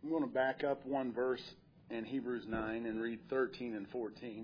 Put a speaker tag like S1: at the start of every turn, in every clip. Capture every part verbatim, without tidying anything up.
S1: I'm going to back up one verse in Hebrews nine and read thirteen and fourteen.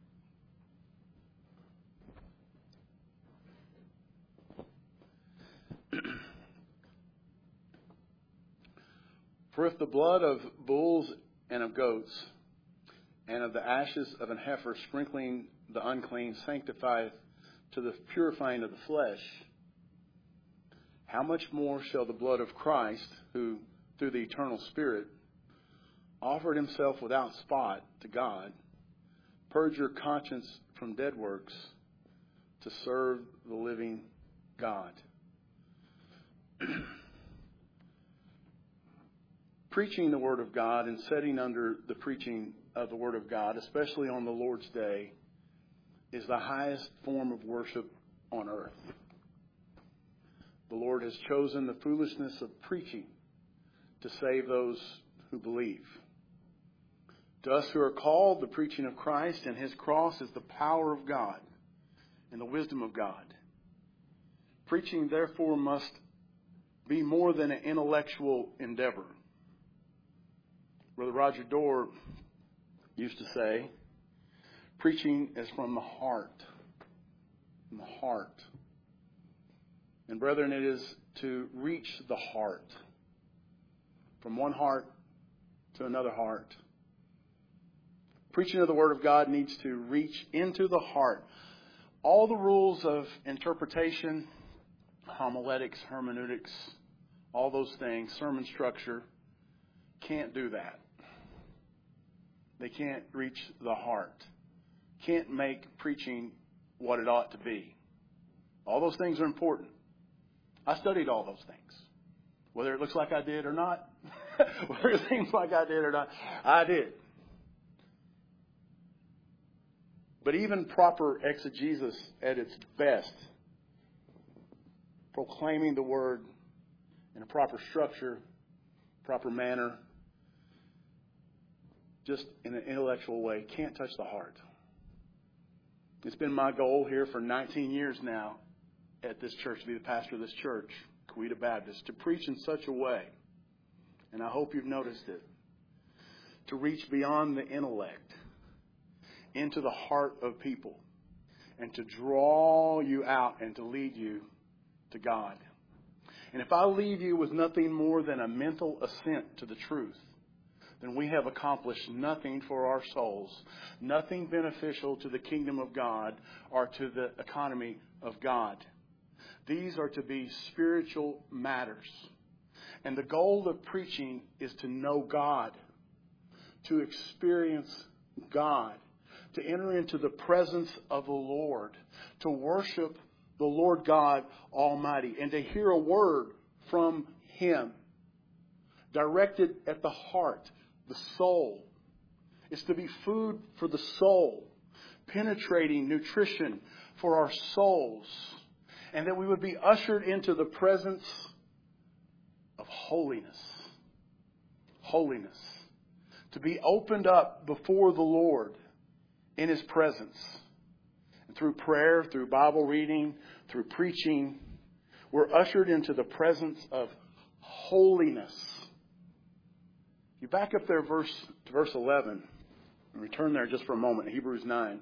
S1: For if the blood of bulls and of goats and of the ashes of an heifer sprinkling the unclean sanctifieth to the purifying of the flesh, how much more shall the blood of Christ, who through the eternal Spirit offered himself without spot to God, purge your conscience from dead works to serve the living God. Preaching the Word of God and setting under the preaching of the Word of God, especially on the Lord's Day, is the highest form of worship on earth. The Lord has chosen the foolishness of preaching to save those who believe. To us who are called, the preaching of Christ and His cross is the power of God and the wisdom of God. Preaching, therefore, must be more than an intellectual endeavor. Brother Roger Dorr used to say, preaching is from the heart. From the heart. And brethren, it is to reach the heart. From one heart to another heart. Preaching of the Word of God needs to reach into the heart. All the rules of interpretation, homiletics, hermeneutics, all those things, sermon structure, can't do that. They can't reach the heart. Can't make preaching what it ought to be. All those things are important. I studied all those things. Whether it looks like I did or not, whether it seems like I did or not, I did. But even proper exegesis at its best, proclaiming the Word in a proper structure, proper manner, just in an intellectual way, can't touch the heart. It's been my goal here for nineteen years now at this church, to be the pastor of this church, Coweta Baptist, to preach in such a way, and I hope you've noticed it, to reach beyond the intellect into the heart of people and to draw you out and to lead you to God. And if I leave you with nothing more than a mental assent to the truth, then we have accomplished nothing for our souls, nothing beneficial to the kingdom of God or to the economy of God. These are to be spiritual matters. And the goal of preaching is to know God, to experience God, to enter into the presence of the Lord, to worship the Lord God Almighty, and to hear a word from Him directed at the heart, the soul. It's to be food for the soul, penetrating nutrition for our souls, and that we would be ushered into the presence of holiness. Holiness. To be opened up before the Lord in His presence. And through prayer, through Bible reading, through preaching, we're ushered into the presence of holiness. You back up there verse to verse eleven and return there just for a moment, Hebrews nine.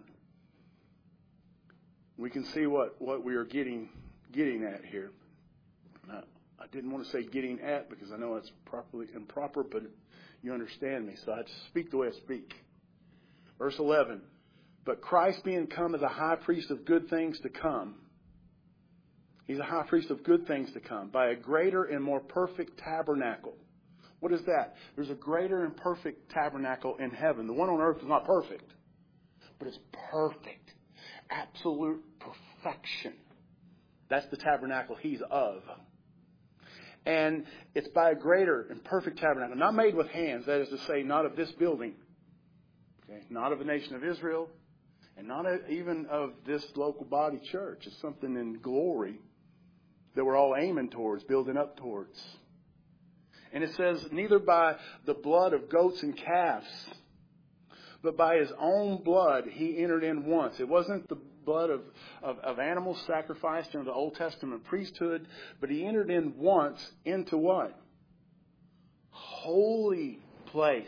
S1: We can see what, what we are getting getting at here. Now, I didn't want to say getting at because I know it's properly improper, but you understand me, so I just speak the way I speak. Verse eleven. But Christ being come as a high priest of good things to come. He's a high priest of good things to come by a greater and more perfect tabernacle. What is that? There's a greater and perfect tabernacle in heaven. The one on earth is not perfect, but it's perfect. Absolute perfection. That's the tabernacle He's of. And it's by a greater and perfect tabernacle. Not made with hands. That is to say, not of this building. Okay? Not of the nation of Israel. And not even of this local body church. It's something in glory that we're all aiming towards, building up towards. And it says, neither by the blood of goats and calves, but by His own blood He entered in once. It wasn't the blood of, of, of animals sacrificed under the Old Testament priesthood, but He entered in once into what? Holy place.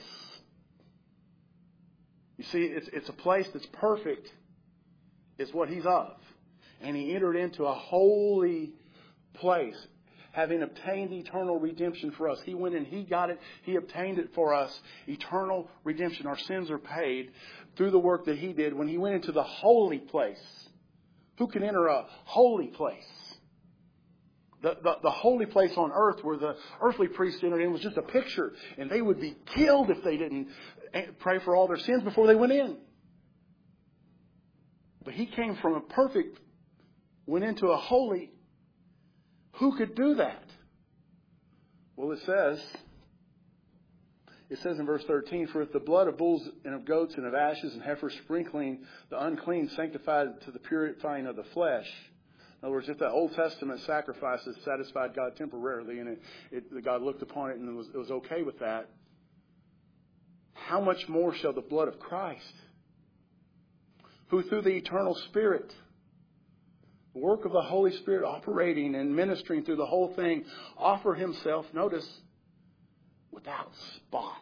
S1: You see, it's, it's a place that's perfect. It's what He's of. And He entered into a holy place, having obtained eternal redemption for us. He went and He got it. He obtained it for us. Eternal redemption. Our sins are paid through the work that He did when He went into the holy place. Who can enter a holy place? The, the, the holy place on earth where the earthly priests entered in was just a picture. And they would be killed if they didn't pray for all their sins before they went in. But He came from a perfect, went into a holy. Who could do that? Well, it says, it says in verse thirteen, for if the blood of bulls and of goats and of ashes and heifers sprinkling the unclean sanctified to the purifying of the flesh. In other words, if the Old Testament sacrifices satisfied God temporarily and it, it, God looked upon it and it was, it was okay with that, how much more shall the blood of Christ, who through the eternal Spirit, the work of the Holy Spirit operating and ministering through the whole thing, offer Himself, notice, without spot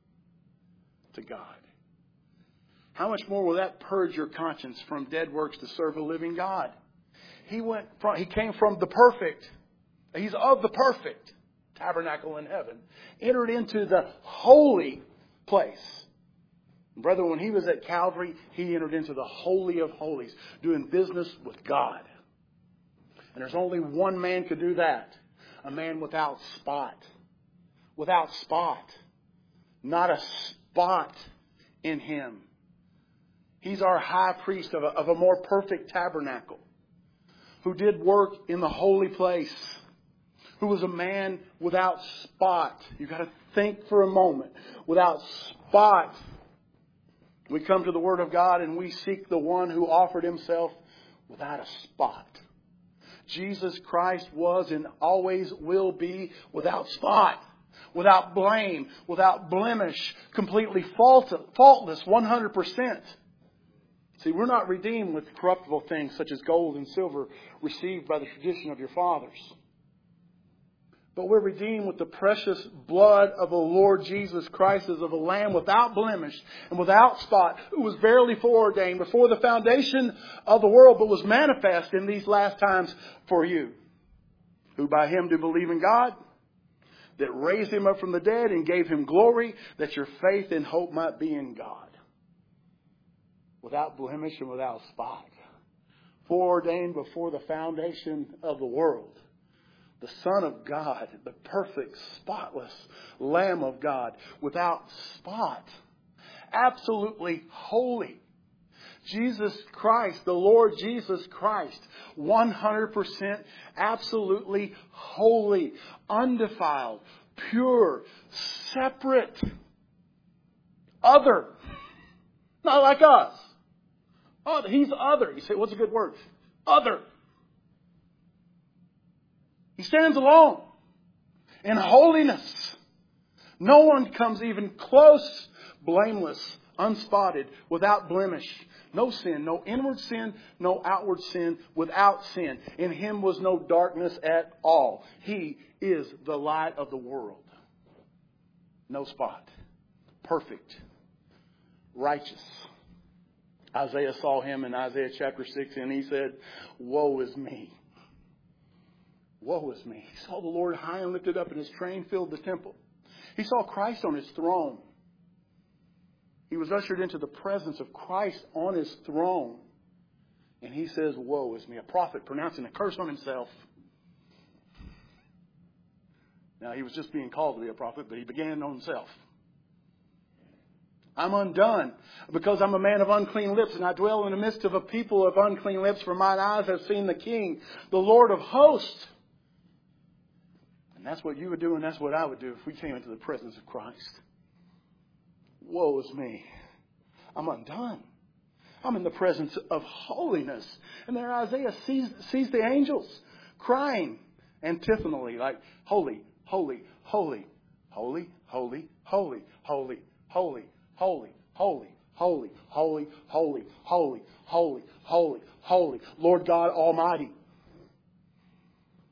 S1: to God. How much more will that purge your conscience from dead works to serve a living God? He went from, He came from the perfect. He's of the perfect tabernacle in heaven. Entered into the holy place. Brethren, when He was at Calvary, He entered into the Holy of Holies, doing business with God. And there's only one man could do that. A man without spot. Without spot. Not a spot in Him. He's our high priest of a, of a more perfect tabernacle. Who did work in the holy place. Who was a man without spot. You've got to think for a moment. Without spot. We come to the Word of God and we seek the one who offered Himself without a spot. Jesus Christ was and always will be without spot, without blame, without blemish, completely faultless, one hundred percent. See, we're not redeemed with corruptible things such as gold and silver received by the tradition of your fathers. But we're redeemed with the precious blood of the Lord Jesus Christ as of a lamb without blemish and without spot, who was verily foreordained before the foundation of the world, but was manifest in these last times for you, who by Him do believe in God, that raised Him up from the dead and gave Him glory, that your faith and hope might be in God. Without blemish and without spot. Foreordained before the foundation of the world. The Son of God, the perfect, spotless Lamb of God, without spot, absolutely holy. Jesus Christ, the Lord Jesus Christ, one hundred percent absolutely holy, undefiled, pure, separate, other, not like us. Oh, He's other. You say, what's a good word? Other. He stands alone in holiness. No one comes even close, blameless, unspotted, without blemish. No sin, no inward sin, no outward sin, without sin. In Him was no darkness at all. He is the light of the world. No spot. Perfect. Righteous. Isaiah saw Him in Isaiah chapter six and he said, woe is me. Woe is me. He saw the Lord high and lifted up and His train filled the temple. He saw Christ on His throne. He was ushered into the presence of Christ on His throne. And He says, woe is me. A prophet pronouncing a curse on himself. Now, he was just being called to be a prophet, but he began on himself. I'm undone because I'm a man of unclean lips, and I dwell in the midst of a people of unclean lips, for mine eyes have seen the King, the Lord of hosts. And that's what you would do, and that's what I would do if we came into the presence of Christ. Woe is me. I'm undone. I'm in the presence of holiness. And there Isaiah sees, sees the angels crying antiphonally, like, holy, holy, holy, holy, holy, holy, holy, holy, holy, holy, holy, holy, holy, holy, holy, holy, holy, Lord God Almighty.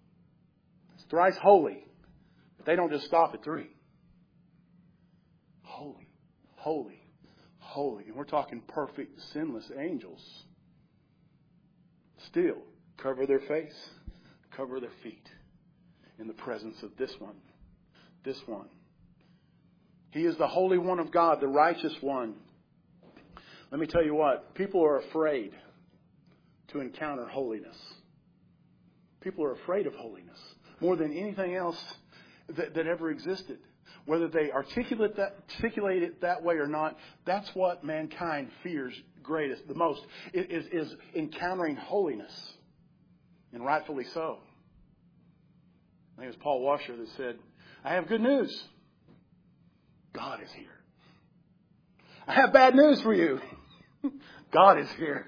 S1: It's thrice holy. But they don't just stop at three. holy, holy. And we're talking perfect, sinless angels. Still cover their face, cover their feet in the presence of this one. This one. He is the Holy One of God, the righteous one. Let me tell you what, people are afraid to encounter holiness. People are afraid of holiness more than anything else that, that ever existed. Whether they articulate that, articulate it that way or not, that's what mankind fears greatest, the most, is, is encountering holiness. And rightfully so. I think it was Paul Washer that said, I have good news. God is here. I have bad news for you. God is here.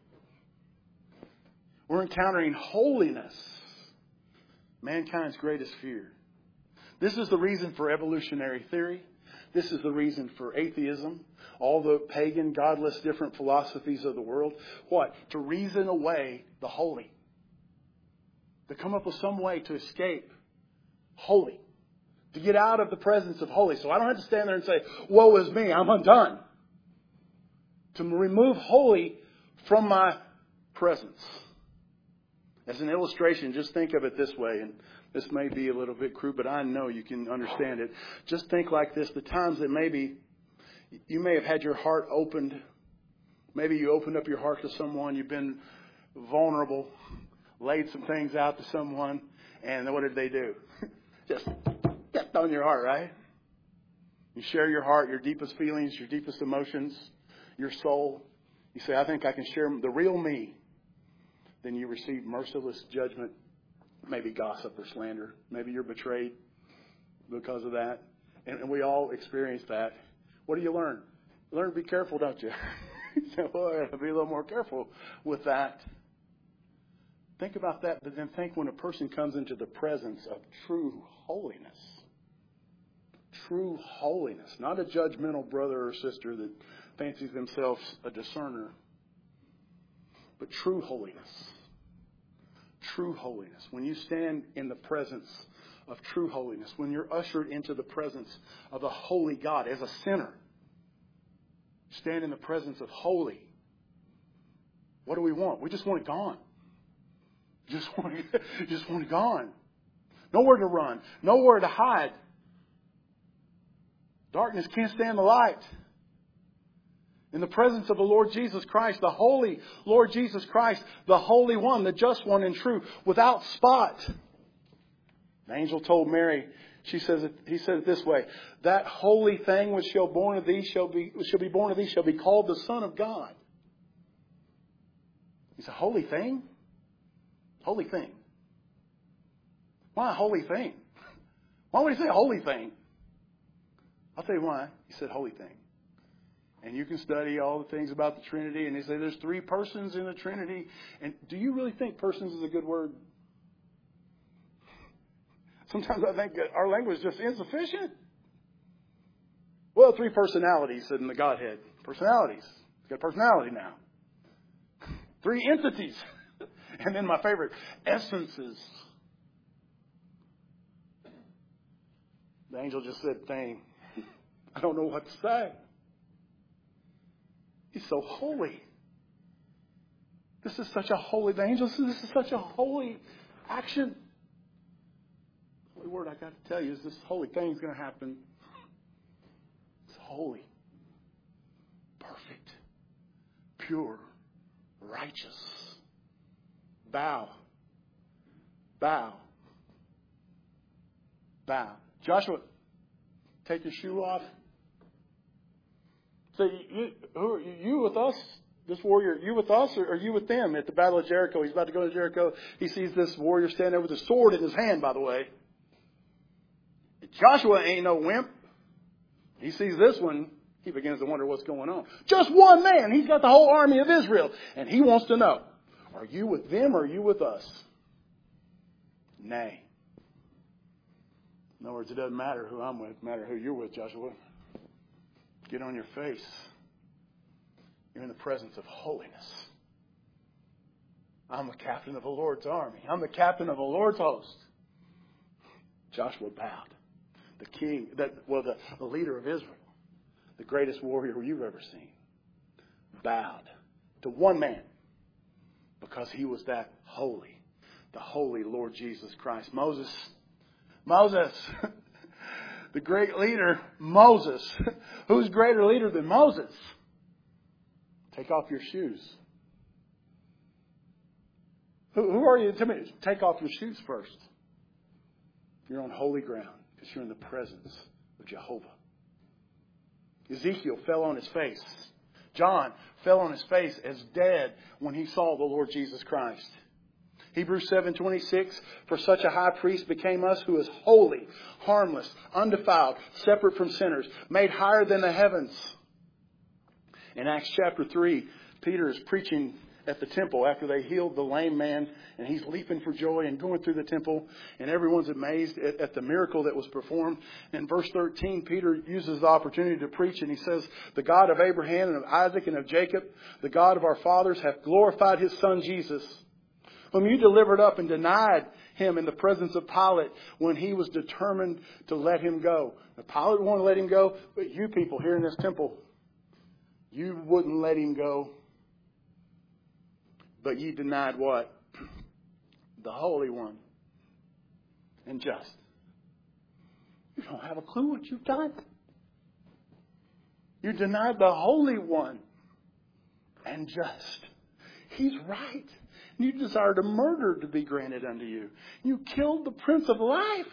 S1: We're encountering holiness. Mankind's greatest fear. This is the reason for evolutionary theory. This is the reason for atheism. All the pagan, godless, different philosophies of the world. What? To reason away the holy. To come up with some way to escape holy. To get out of the presence of holy. So I don't have to stand there and say, woe is me, I'm undone. To remove holy from my presence. As an illustration, just think of it this way. And this may be a little bit crude, but I know you can understand it. Just think like this. The times that maybe you may have had your heart opened. Maybe you opened up your heart to someone. You've been vulnerable. Laid some things out to someone. And what did they do? Just stepped on your heart, right? You share your heart, your deepest feelings, your deepest emotions, your soul. You say, I think I can share the real me. Then you receive merciless judgment, maybe gossip or slander. Maybe you're betrayed because of that. And, and we all experience that. What do you learn? You learn to be careful, don't you? You say, well, I have to be a little more careful with that. Think about that, but then think when a person comes into the presence of true holiness. True holiness. Not a judgmental brother or sister that fancies themselves a discerner. But true holiness. True holiness. When you stand in the presence of true holiness, when you're ushered into the presence of a holy God as a sinner, stand in the presence of holy. What do we want? We just want it gone. Just want it, just want it gone. Nowhere to run. Nowhere to hide. Darkness can't stand the light. In the presence of the Lord Jesus Christ, the holy Lord Jesus Christ, the Holy One, the just one and true, without spot. The angel told Mary, she says it, he said it this way, that holy thing which shall born of thee shall be shall be born of thee shall be called the Son of God. He's a holy thing? Holy thing. Why a holy thing? Why would he say a holy thing? I'll tell you why. He said holy thing. And you can study all the things about the Trinity. And they say there's three persons in the Trinity. And do you really think persons is a good word? Sometimes I think that our language is just insufficient. Well, three personalities in the Godhead. Personalities. He's got personality now. Three entities. And then my favorite, essences. The angel just said, thing. I don't know what to say. He's so holy. This is such a holy, the angel says this is such a holy action. The only word I got to tell you is this holy thing is going to happen. It's holy, perfect, pure, righteous. Bow. Bow. Bow. Joshua, take your shoe off. So you, who are you, you with us, this warrior, you with us or are you with them at the Battle of Jericho? He's about to go to Jericho. He sees this warrior standing there with a sword in his hand, by the way. Joshua ain't no wimp. He sees this one. He begins to wonder what's going on. Just one man. He's got the whole army of Israel. And he wants to know, are you with them or are you with us? Nay. In other words, it doesn't matter who I'm with. It matters who you're with, Joshua. Get on your face. You're in the presence of holiness. I'm the captain of the Lord's army. I'm the captain of the Lord's host. Joshua bowed. The king, that well, the, the leader of Israel. the greatest warrior you've ever seen, bowed to one man because he was that holy, the holy Lord Jesus Christ. Moses, Moses, the great leader, Moses. Who's greater leader than Moses? Take off your shoes. Who, who are you intimidated? Take off your shoes first. You're on holy ground because you're in the presence of Jehovah. Ezekiel fell on his face. John fell on his face as dead when he saw the Lord Jesus Christ. Hebrews seven twenty-six, for such a high priest became us who is holy, harmless, undefiled, separate from sinners, made higher than the heavens. In Acts chapter three, Peter is preaching at the temple after they healed the lame man, and he's leaping for joy and going through the temple, and everyone's amazed at, at the miracle that was performed. In verse thirteen, Peter uses the opportunity to preach, and he says, the God of Abraham and of Isaac and of Jacob, the God of our fathers, hath glorified his son Jesus, whom you delivered up and denied him in the presence of Pilate when he was determined to let him go. Now, Pilate wanted to let him go, but you people here in this temple, you wouldn't let him go. But ye denied what? The Holy One and just. You don't have a clue what you've done. You denied the Holy One and just. He's right. You desired a murder to be granted unto you. You killed the Prince of Life.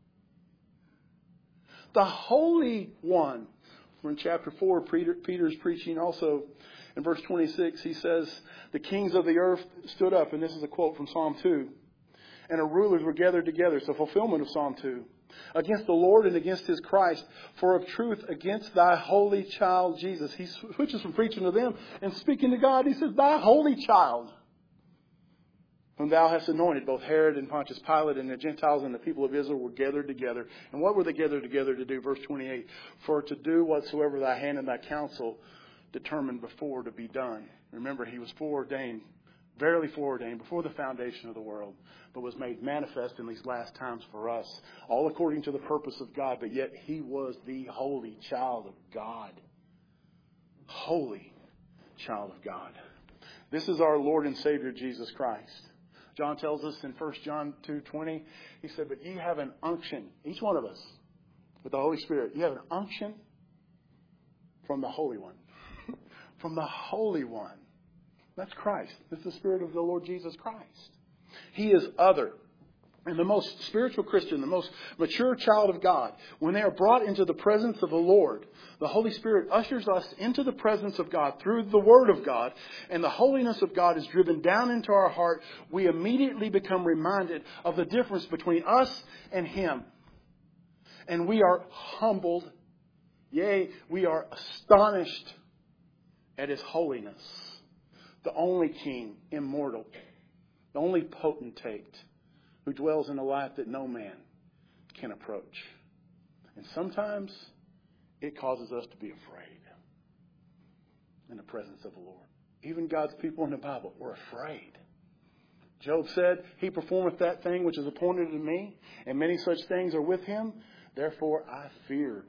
S1: The Holy One. We're in chapter four. Peter, Peter's preaching also. In verse twenty-six, he says, the kings of the earth stood up, and this is a quote from Psalm two, and the rulers were gathered together. It's a fulfillment of Psalm two. Against the Lord and against his Christ, for of truth against thy holy child Jesus. He switches from preaching to them and speaking to God. He says, thy holy child, whom thou hast anointed. Both Herod and Pontius Pilate and the Gentiles and the people of Israel were gathered together. And what were they gathered together to do? Verse twenty-eight, for to do whatsoever thy hand and thy counsel determined before to be done. Remember, he was foreordained, verily foreordained, before the foundation of the world, but was made manifest in these last times for us, all according to the purpose of God. But yet he was the holy child of God. Holy child of God. This is our Lord and Savior, Jesus Christ. John tells us in First John two twenty, he said, but ye have an unction, each one of us, with the Holy Spirit. You have an unction from the Holy One. From the Holy One. That's Christ. That's the Spirit of the Lord Jesus Christ. He is other. And the most spiritual Christian, the most mature child of God, when they are brought into the presence of the Lord, the Holy Spirit ushers us into the presence of God through the Word of God, and the holiness of God is driven down into our heart. We immediately become reminded of the difference between us and Him. And we are humbled. Yea, we are astonished at His holiness. The only King, immortal. The only potentate who dwells in a life that no man can approach. And sometimes it causes us to be afraid in the presence of the Lord. Even God's people in the Bible were afraid. Job said, He performeth that thing which is appointed to me, and many such things are with Him. Therefore I fear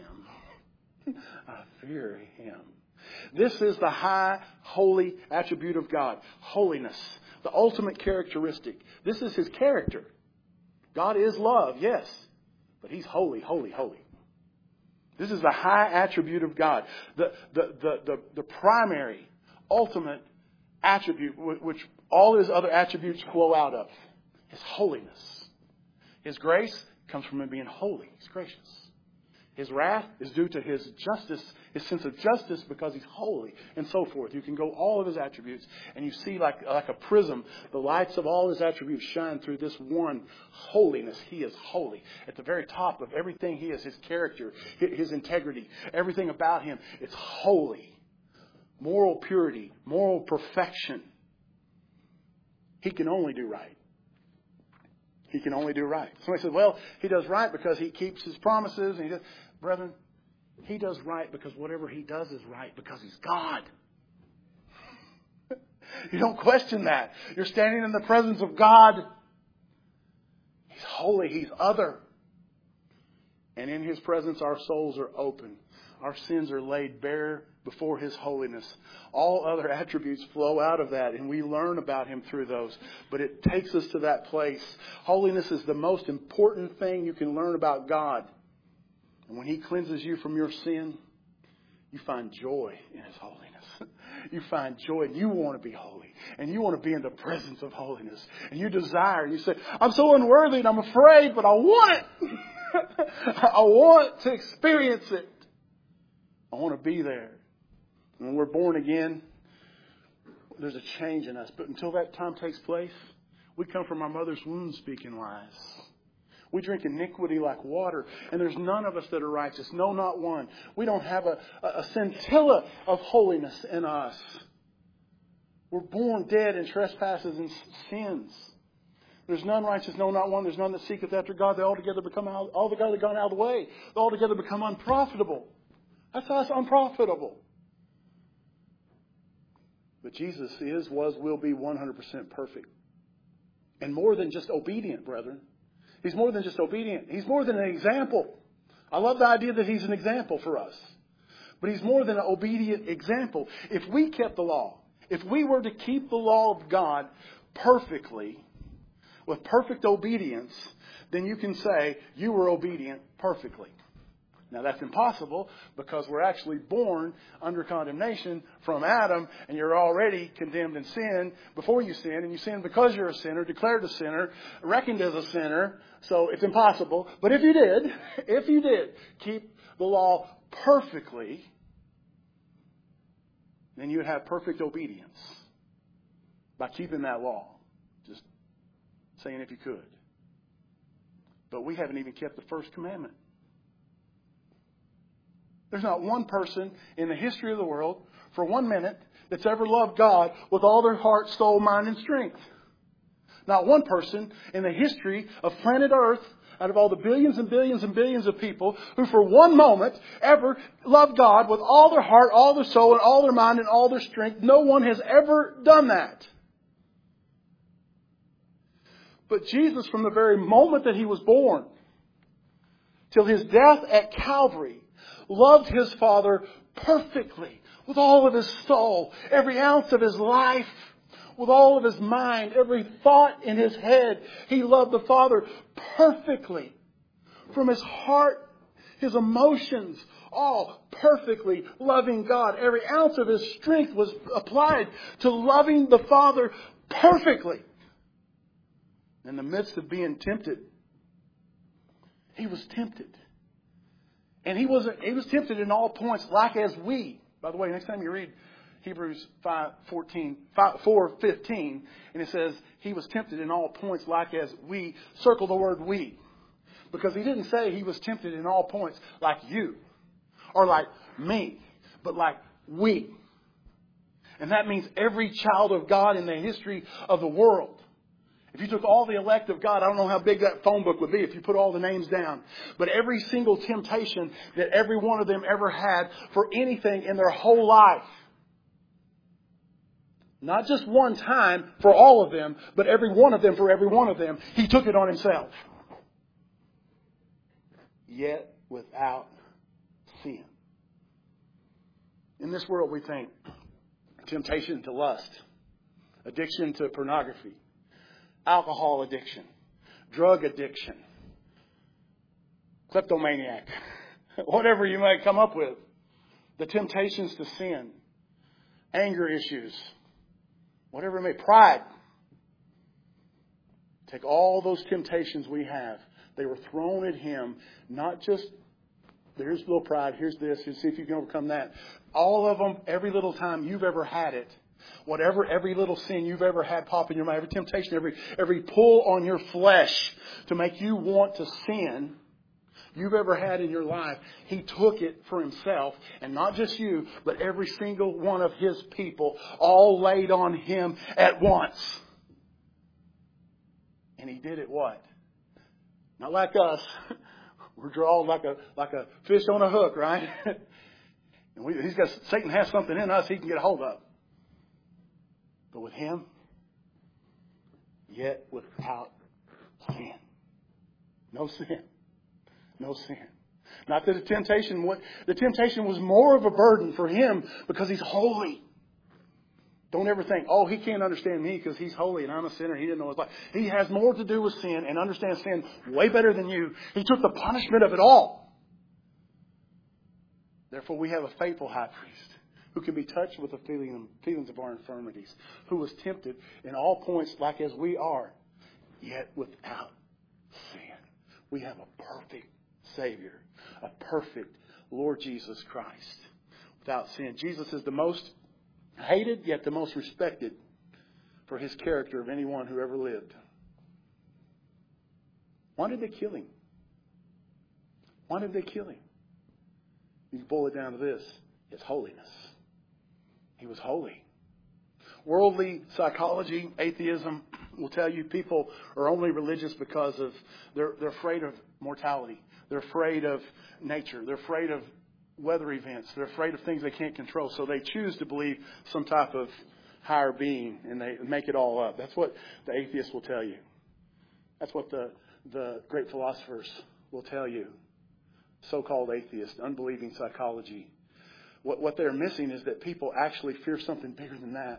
S1: Him. I fear Him. This is the high, holy attribute of God. Holiness. The ultimate characteristic. This is His character. God is love, yes. But He's holy, holy, holy. This is the high attribute of God. The, the, the, the, the primary, ultimate attribute which all His other attributes flow out of. His holiness. His grace comes from Him being holy. He's gracious. His wrath is due to His justice, His sense of justice because He's holy, and so forth. You can go all of His attributes, and you see like, like a prism, the lights of all His attributes shine through this one holiness. He is holy. At the very top of everything He is, His character, His integrity, everything about Him, it's holy. Moral purity, moral perfection. He can only do right. He can only do right. Somebody says, well, He does right because He keeps His promises. And he does. Brethren, He does right because whatever He does is right because He's God. You don't question that. You're standing in the presence of God. He's holy. He's other. And in His presence, our souls are open. Our sins are laid bare before His holiness. All other attributes flow out of that, and we learn about Him through those. But it takes us to that place. Holiness is the most important thing you can learn about God. And when He cleanses you from your sin, you find joy in His holiness. You find joy, and you want to be holy. And you want to be in the presence of holiness. And you desire, and you say, I'm so unworthy and I'm afraid, but I want it. I want to experience it. I want to be there. When we're born again, there's a change in us. But until that time takes place, we come from our mother's womb speaking lies. We drink iniquity like water. And there's none of us that are righteous. No, not one. We don't have a, a scintilla of holiness in us. We're born dead in trespasses and sins. There's none righteous, no, not one. There's none that seeketh after God. They altogether become out, altogether gone out of the way. They altogether become unprofitable. That's us, unprofitable. But Jesus is, was, will be one hundred percent perfect. And more than just obedient, brethren. He's more than just obedient. He's more than an example. I love the idea that He's an example for us. But He's more than an obedient example. If we kept the law, if we were to keep the law of God perfectly, with perfect obedience, then you can say you were obedient perfectly. Now that's impossible because we're actually born under condemnation from Adam, and you're already condemned in sin before you sin, and you sin because you're a sinner, declared a sinner, reckoned as a sinner. So it's impossible. But if you did, if you did keep the law perfectly, then you would have perfect obedience by keeping that law. Just saying if you could. But we haven't even kept the first commandment. There's not one person in the history of the world for one minute that's ever loved God with all their heart, soul, mind, and strength. Not one person in the history of planet Earth, out of all the billions and billions and billions of people, who for one moment ever loved God with all their heart, all their soul, and all their mind, and all their strength. No one has ever done that. But Jesus, from the very moment that He was born till His death at Calvary, loved His Father perfectly with all of His soul, every ounce of His life, with all of His mind, every thought in His head. He loved the Father perfectly. From His heart, His emotions, all perfectly loving God. Every ounce of His strength was applied to loving the Father perfectly. In the midst of being tempted, He was tempted. And He wasn't, He was tempted in all points, like as we. By the way, next time you read Hebrews five fourteen, four fifteen, and it says, He was tempted in all points, like as we. Circle the word we. Because He didn't say He was tempted in all points like you, or like me, but like we. And that means every child of God in the history of the world. If you took all the elect of God, I don't know how big that phone book would be if you put all the names down. But every single temptation that every one of them ever had for anything in their whole life. Not just one time for all of them, but every one of them for every one of them. He took it on Himself. Yet without sin. In this world we think temptation to lust, addiction to pornography, alcohol addiction, drug addiction, kleptomaniac, whatever you might come up with, the temptations to sin, anger issues, whatever it may, pride. Take all those temptations we have. They were thrown at Him, not just, here's a little pride, here's this, and see if you can overcome that. All of them, every little time you've ever had it. Whatever, every little sin you've ever had pop in your mind, every temptation, every every pull on your flesh to make you want to sin you've ever had in your life, He took it for Himself. And not just you, but every single one of His people, all laid on Him at once. And He did it what? Not like us. We're drawn like a like a fish on a hook, right? And we, he's got Satan has something in us He can get a hold of. But with Him, yet without sin. No sin. No sin. Not that the temptation, what the temptation was more of a burden for him because he's holy. Don't ever think, oh, he can't understand me because he's holy and I'm a sinner. He didn't know his life. He has more to do with sin and understands sin way better than you. He took the punishment of it all. Therefore, we have a faithful high priest who can be touched with the feeling, feelings of our infirmities, who was tempted in all points like as we are, yet without sin. We have a perfect Savior, a perfect Lord Jesus Christ without sin. Jesus is the most hated, yet the most respected for his character of anyone who ever lived. Why did they kill him? Why did they kill him? You can boil it down to this. His holiness. He was holy. Worldly psychology, atheism will tell you people are only religious because of they're they're afraid of mortality. They're afraid of nature. They're afraid of weather events. They're afraid of things they can't control. So they choose to believe some type of higher being and they make it all up. That's what the atheists will tell you. That's what the, the great philosophers will tell you. So-called atheists, unbelieving psychology. What, what they're missing is that people actually fear something bigger than that.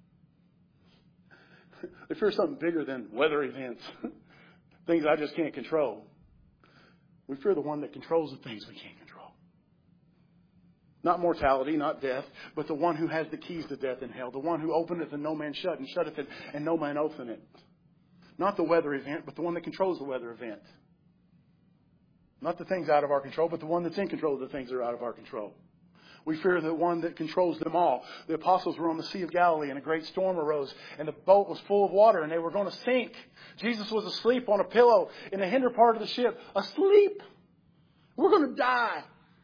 S1: They fear something bigger than weather events. Things I just can't control. We fear the one that controls the things we can't control. Not mortality, not death, but the one who has the keys to death and hell. The one who openeth and no man shut, and shutteth it and no man openeth. Not the weather event, but the one that controls the weather event. Not the things out of our control, but the one that's in control of the things that are out of our control. We fear the one that controls them all. The apostles were on the Sea of Galilee and a great storm arose and the boat was full of water and they were going to sink. Jesus was asleep on a pillow in the hinder part of the ship. Asleep. We're going to die.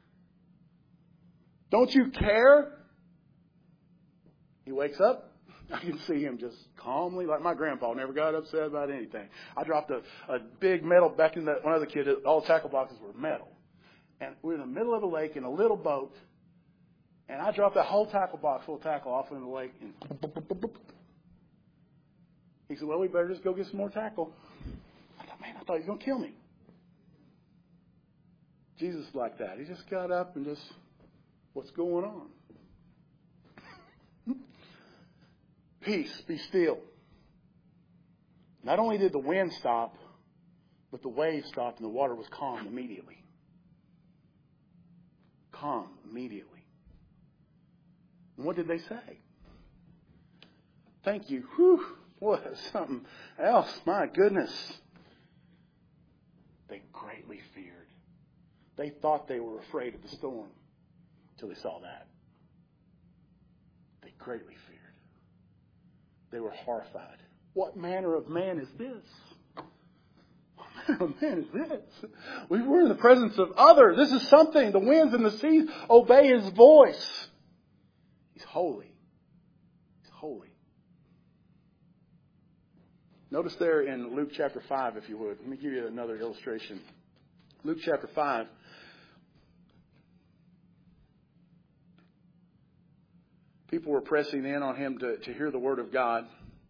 S1: Don't you care? He wakes up. I can see him just calmly, like my grandpa never got upset about anything. I dropped a, a big metal back in the, when I was a kid, all the tackle boxes were metal. And we're in the middle of a lake in a little boat. And I dropped that whole tackle box full of tackle off in the lake. And he said, well, we better just go get some more tackle. I thought, man, I thought he was going to kill me. Jesus is like that. He just got up and just, what's going on? Peace, be still. Not only did the wind stop, but the waves stopped and the water was calm immediately. Calm immediately. And what did they say? Thank you. Whew. Boy, that's something else. My goodness. They greatly feared. They thought they were afraid of the storm until they saw that. They greatly feared. They were horrified. What manner of man is this? What manner of man is this? We were in the presence of other. This is something. The winds and the seas obey his voice. He's holy. He's holy. Notice there in Luke chapter five, if you would. Let me give you another illustration. Luke chapter five. People were pressing in on him to, to hear the word of God.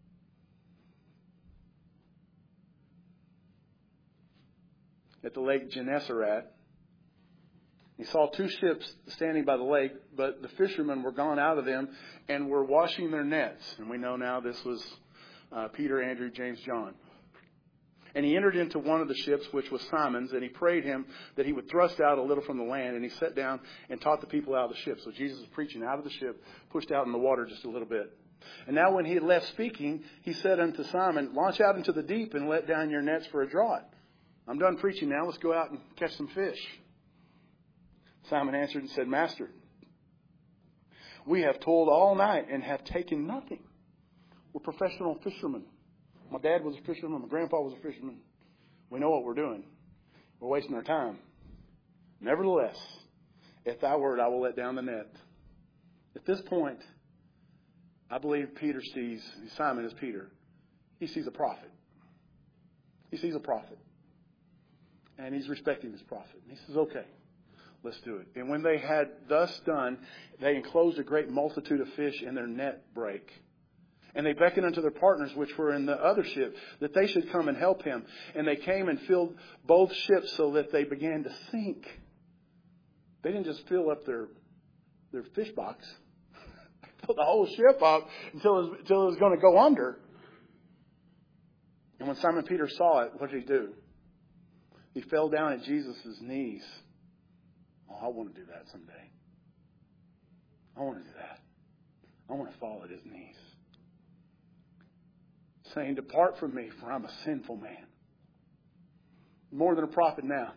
S1: At the lake Gennesaret. He saw two ships standing by the lake, but the fishermen were gone out of them and were washing their nets. And we know now this was uh, Peter, Andrew, James, John. And he entered into one of the ships, which was Simon's, and he prayed him that he would thrust out a little from the land. And he sat down and taught the people out of the ship. So Jesus was preaching out of the ship, pushed out in the water just a little bit. And now when he had left speaking, he said unto Simon, launch out into the deep and let down your nets for a draught. I'm done preaching now. Let's go out and catch some fish. Simon answered and said, Master, we have toiled all night and have taken nothing. We're professional fishermen. My dad was a fisherman. My grandpa was a fisherman. We know what we're doing. We're wasting our time. Nevertheless, at thy word, I will let down the net. At this point, I believe Peter sees, Simon is Peter. He sees a prophet. He sees a prophet. And he's respecting this prophet. And he says, okay, let's do it. And when they had thus done, they enclosed a great multitude of fish and their net brake. And they beckoned unto their partners, which were in the other ship, that they should come and help him. And they came and filled both ships so that they began to sink. They didn't just fill up their their fish box. They filled the whole ship up until it was, until it was going to go under. And when Simon Peter saw it, what did he do? He fell down at Jesus' knees. Oh, I want to do that someday. I want to do that. I want to fall at his knees. Saying, depart from me, for I'm a sinful man. More than a prophet now.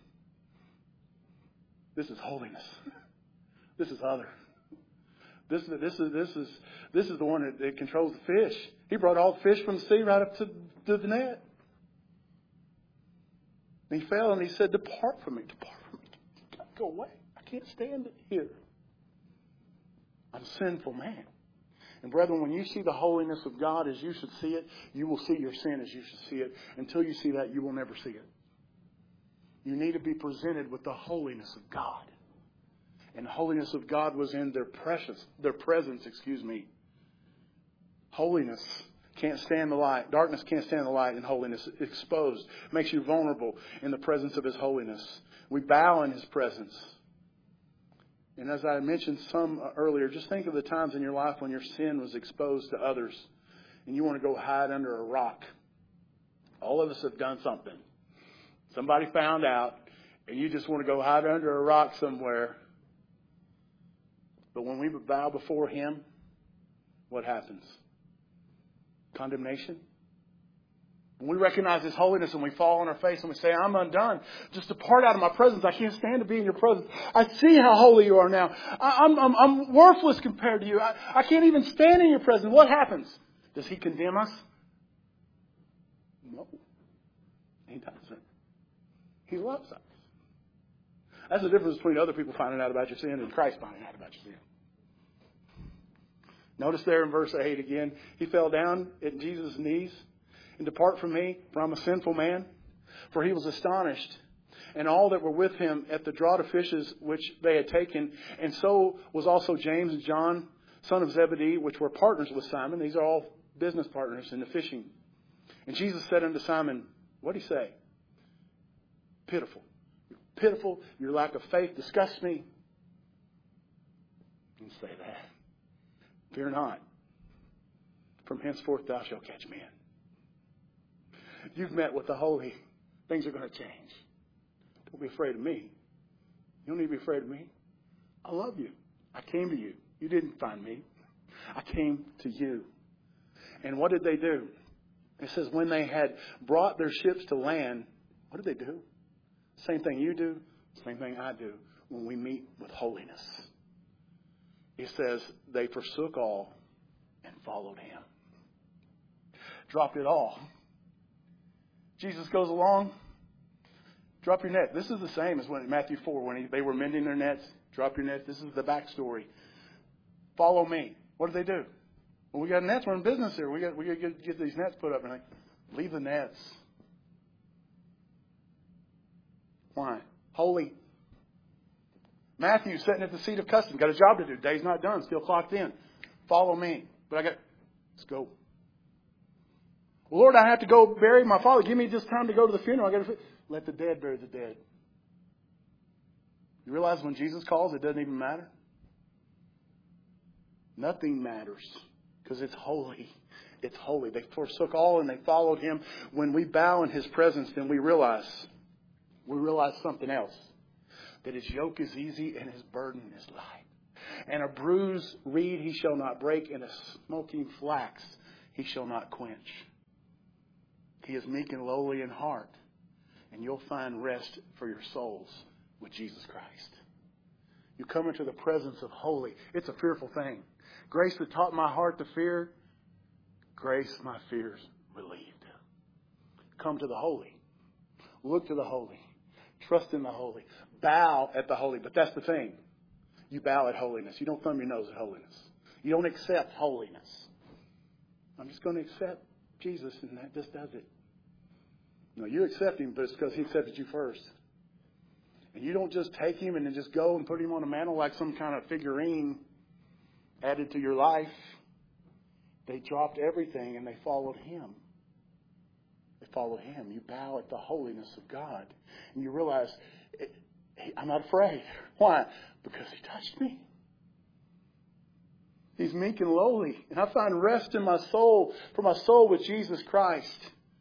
S1: This is holiness. This is other. This is this is this is this is the one that, that controls the fish. He brought all the fish from the sea right up to, to the net. And he fell and he said, depart from me, depart from me. Go away. I can't stand it here. I'm a sinful man. And brethren, when you see the holiness of God as you should see it, you will see your sin as you should see it. Until you see that, you will never see it. You need to be presented with the holiness of God. And the holiness of God was in their precious, their presence, excuse me. Holiness can't stand the light. Darkness can't stand the light, and holiness exposed makes you vulnerable in the presence of His holiness. We bow in His presence. And as I mentioned some earlier, just think of the times in your life when your sin was exposed to others and you want to go hide under a rock. All of us have done something. Somebody found out and you just want to go hide under a rock somewhere. But when we bow before Him, what happens? Condemnation. When we recognize His holiness and we fall on our face and we say, I'm undone. Just depart out of my presence. I can't stand to be in your presence. I see how holy you are now. I, I'm, I'm, I'm worthless compared to you. I, I can't even stand in your presence. What happens? Does He condemn us? No. He doesn't. He loves us. That's the difference between other people finding out about your sin and Christ finding out about your sin. Notice there in verse eight again, he fell down at Jesus' knees. And depart from me, for I'm a sinful man. For he was astonished, and all that were with him at the draught of fishes which they had taken. And so was also James and John, son of Zebedee, which were partners with Simon. These are all business partners in the fishing. And Jesus said unto Simon, what did He say? Pitiful. You're pitiful. Your lack of faith disgusts me. You can say that. Fear not. From henceforth thou shalt catch men. You've met with the holy. Things are going to change. Don't be afraid of me. You don't need to be afraid of me. I love you. I came to you. You didn't find me. I came to you. And what did they do? It says when they had brought their ships to land, what did they do? Same thing you do. Same thing I do when we meet with holiness. He says they forsook all and followed Him. Dropped it all. Jesus goes along, drop your net. This is the same as when in Matthew four, when he, they were mending their nets. Drop your net. This is the backstory. Follow me. What did they do? Well, we got nets. We're in business here. We got we got to get, get these nets put up. And like, leave the nets. Why? Holy. Matthew sitting at the seat of custom. Got a job to do. Day's not done. Still clocked in. Follow me. But I got, let's go. Well, Lord, I have to go bury my father. Give me just time to go to the funeral. I got to let the dead bury the dead. You realize when Jesus calls, it doesn't even matter? Nothing matters because it's holy. It's holy. They forsook all and they followed Him. When we bow in His presence, then we realize, we realize something else. That His yoke is easy and His burden is light. And a bruised reed He shall not break, and a smoking flax He shall not quench. He is meek and lowly in heart, and you'll find rest for your souls with Jesus Christ. You come into the presence of holy. It's a fearful thing. Grace that taught my heart to fear, grace my fears relieved. Come to the holy. Look to the holy. Trust in the holy. Bow at the holy. But that's the thing. You bow at holiness. You don't thumb your nose at holiness. You don't accept holiness. I'm just going to accept Jesus, and that just does it. No, you accept Him, but it's because He accepted you first. And you don't just take Him and then just go and put Him on a mantle like some kind of figurine added to your life. They dropped everything and they followed Him. They followed Him. You bow at the holiness of God. And you realize, I'm not afraid. Why? Because He touched me. He's meek and lowly. And I find rest in my soul, for my soul with Jesus Christ.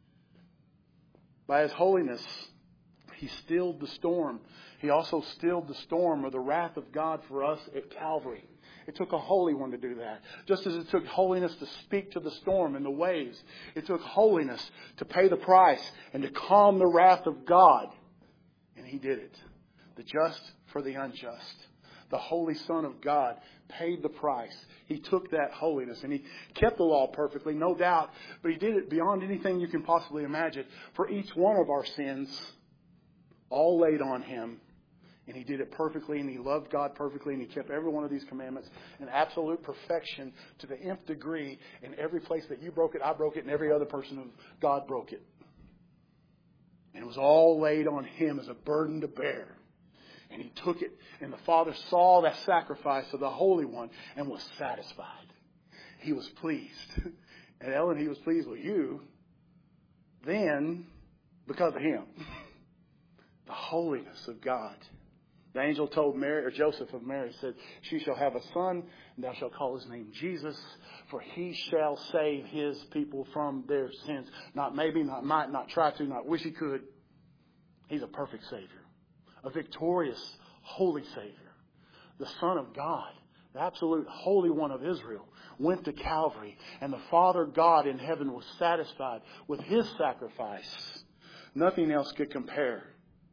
S1: By His holiness, He stilled the storm. He also stilled the storm of the wrath of God for us at Calvary. It took a holy one to do that. Just as it took holiness to speak to the storm and the waves, it took holiness to pay the price and to calm the wrath of God. And He did it. The just for the unjust. The Holy Son of God paid the price. He took that holiness and He kept the law perfectly, no doubt. But He did it beyond anything you can possibly imagine. For each one of our sins, all laid on Him. And He did it perfectly, and He loved God perfectly, and He kept every one of these commandments in absolute perfection to the nth degree. In every place that you broke it, I broke it, and every other person of God broke it. And it was all laid on Him as a burden to bear. And He took it, and the Father saw that sacrifice of the Holy One and was satisfied. He was pleased. And Ellen, He was pleased with you then because of Him. The holiness of God. The angel told Mary, or Joseph of Mary, said, she shall have a son, and thou shalt call his name Jesus, for he shall save his people from their sins. Not maybe, not might, not try to, not wish he could. He's a perfect Savior. A victorious, holy Savior. The Son of God, the absolute Holy One of Israel, went to Calvary, and the Father God in heaven was satisfied with His sacrifice. Nothing else could compare.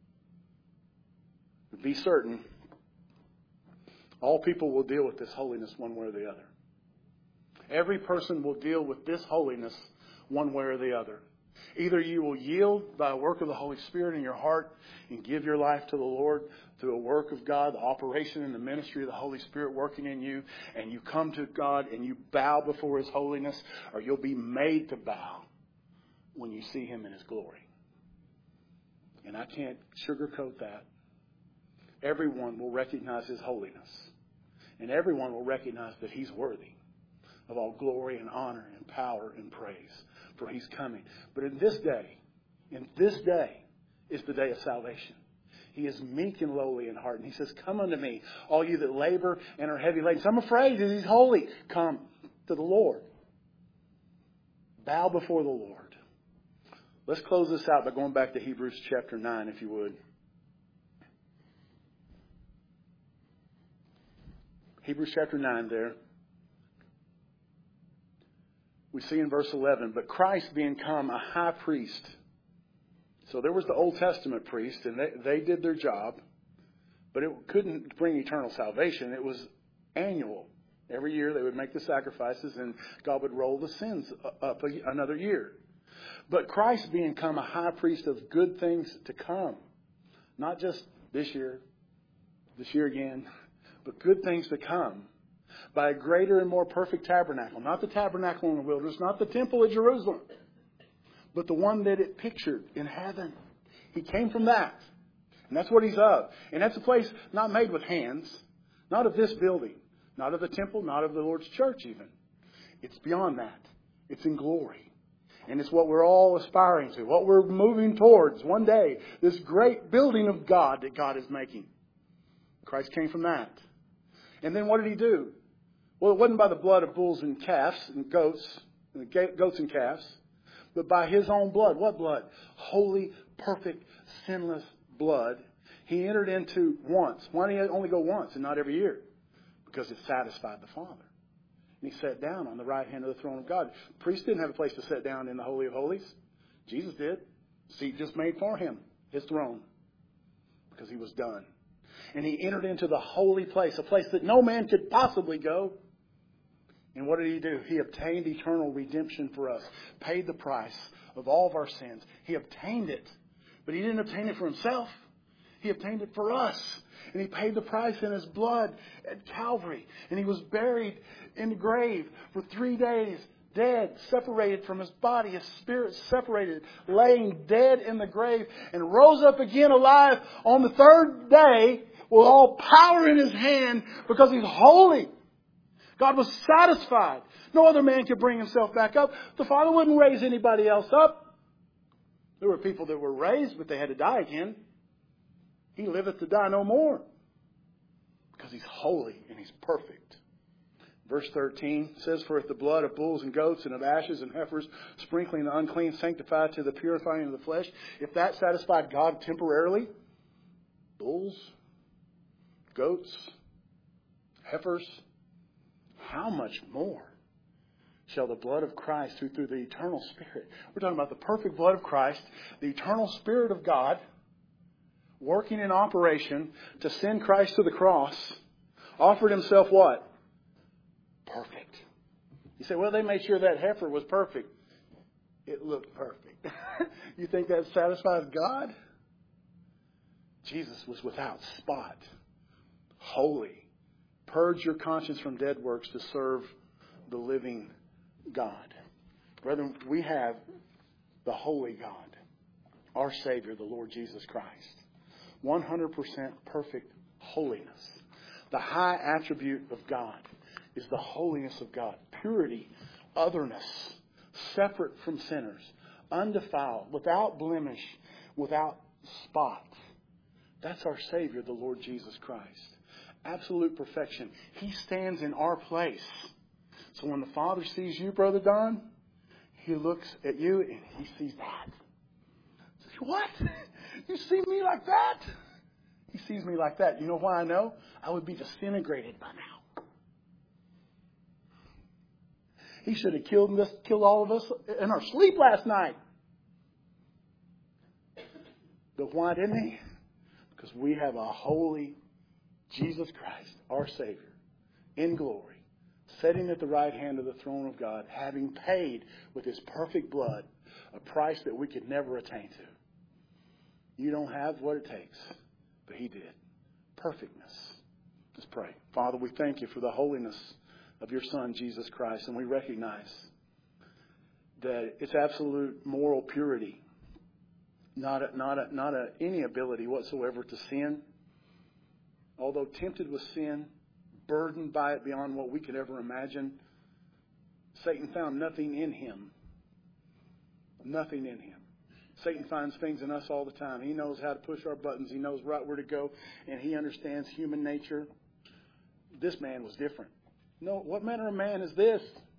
S1: Be certain, all people will deal with this holiness one way or the other. Every person will deal with this holiness one way or the other. Either you will yield by a work of the Holy Spirit in your heart and give your life to the Lord through a work of God, the operation and the ministry of the Holy Spirit working in you, and you come to God and you bow before His holiness, or you'll be made to bow when you see Him in His glory. And I can't sugarcoat that. Everyone will recognize His holiness. And everyone will recognize that He's worthy of all glory and honor and power and praise. For He's coming. But in this day, in this day is the day of salvation. He is meek and lowly in heart. And He says, come unto me, all you that labor and are heavy laden. So I'm afraid that He's holy. Come to the Lord. Bow before the Lord. Let's close this out by going back to Hebrews chapter nine, if you would. Hebrews chapter nine there. We see in verse eleven, but Christ being come a high priest. So there was the Old Testament priest, and they, they did their job, but it couldn't bring eternal salvation. It was annual. Every year they would make the sacrifices, and God would roll the sins up another year. But Christ being come a high priest of good things to come. Not just this year, this year again, but good things to come. By a greater and more perfect tabernacle. Not the tabernacle in the wilderness, not the temple of Jerusalem, but the one that it pictured in heaven. He came from that. And that's what He's of. And that's a place not made with hands, not of this building, not of the temple, not of the Lord's church even. It's beyond that. It's in glory. And it's what we're all aspiring to, what we're moving towards one day. This great building of God that God is making. Christ came from that. And then what did He do? Well, it wasn't by the blood of bulls and calves and goats, goats and calves, but by His own blood. What blood? Holy, perfect, sinless blood. He entered into once. Why did He only go once and not every year? Because it satisfied the Father. And He sat down on the right hand of the throne of God. The priest didn't have a place to sit down in the Holy of Holies. Jesus did. Seat just made for Him, His throne, because He was done. And He entered into the holy place, a place that no man could possibly go. And what did He do? He obtained eternal redemption for us. Paid the price of all of our sins. He obtained it. But He didn't obtain it for Himself. He obtained it for us. And He paid the price in His blood at Calvary. And He was buried in the grave for three days. Dead, separated from His body. His spirit separated, laying dead in the grave. And rose up again alive on the third day with all power in His hand because He's holy. God was satisfied. No other man could bring himself back up. The Father wouldn't raise anybody else up. There were people that were raised, but they had to die again. He liveth to die no more. Because He's holy and He's perfect. Verse thirteen says, for if the blood of bulls and goats and of ashes and heifers, sprinkling the unclean, sanctified to the purifying of the flesh, if that satisfied God temporarily, bulls, goats, heifers, how much more shall the blood of Christ, who through the eternal Spirit, we're talking about the perfect blood of Christ, the eternal Spirit of God, working in operation to send Christ to the cross, offered Himself what? Perfect. You say, well, they made sure that heifer was perfect. It looked perfect. You think that satisfies God? Jesus was without spot, holy. Purge your conscience from dead works to serve the living God. Brethren, we have the holy God, our Savior, the Lord Jesus Christ. one hundred percent perfect holiness. The high attribute of God is the holiness of God. Purity, otherness, separate from sinners, undefiled, without blemish, without spot. That's our Savior, the Lord Jesus Christ. Absolute perfection. He stands in our place. So when the Father sees you, Brother Don, He looks at you and He sees that. He says, what? You see me like that? He sees me like that. You know why I know? I would be disintegrated by now. He should have killed us, killed all of us in our sleep last night. But why didn't He? Because we have a holy Jesus Christ, our Savior, in glory, sitting at the right hand of the throne of God, having paid with His perfect blood a price that we could never attain to. You don't have what it takes, but He did. Perfectness. Let's pray. Father, we thank You for the holiness of Your Son, Jesus Christ, and we recognize that it's absolute moral purity, not a, not a, not a, any ability whatsoever to sin. Although tempted with sin, burdened by it beyond what we could ever imagine, Satan found nothing in Him. Nothing in Him. Satan finds things in us all the time. He knows how to push our buttons. He knows right where to go. And he understands human nature. This man was different. No, what manner of man is this?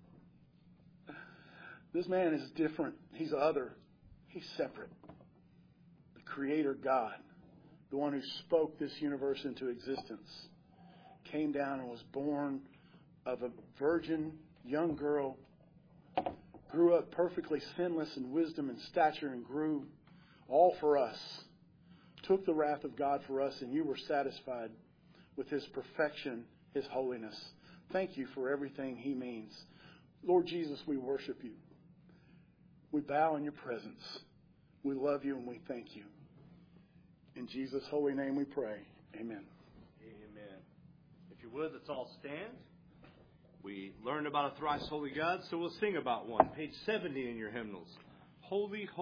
S1: This man is different. He's other. He's separate. The Creator God, the one who spoke this universe into existence, came down and was born of a virgin young girl, grew up perfectly sinless in wisdom and stature, and grew all for us, took the wrath of God for us, and You were satisfied with His perfection, His holiness. Thank You for everything He means. Lord Jesus, we worship You. We bow in Your presence. We love You and we thank You. In Jesus' holy name we pray. Amen.
S2: Amen. If you would, let's all stand. We learned about a thrice holy God, so we'll sing about one. Page seventy in your hymnals. Holy, holy.